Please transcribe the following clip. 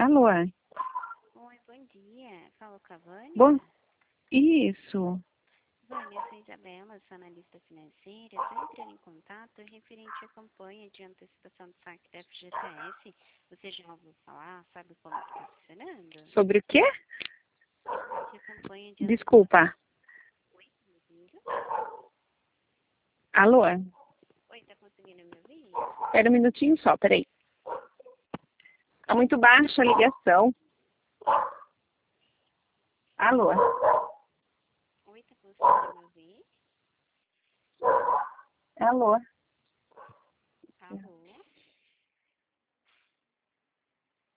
Alô? Oi, bom dia. Falo com a Vânia? Bom, isso. Vânia, eu sou Isabela, sou analista financeira. Estou entrando em contato referente à campanha de antecipação do saque da FGTS. Você já ouviu falar? Sabe como está funcionando? Sobre o quê? Referente à campanha de Desculpa. Alô? Oi, tá conseguindo me ouvir? Espera um minutinho só, peraí. Tá muito baixa a ligação. Alô? Oi, tá conseguindo me ouvir? Alô?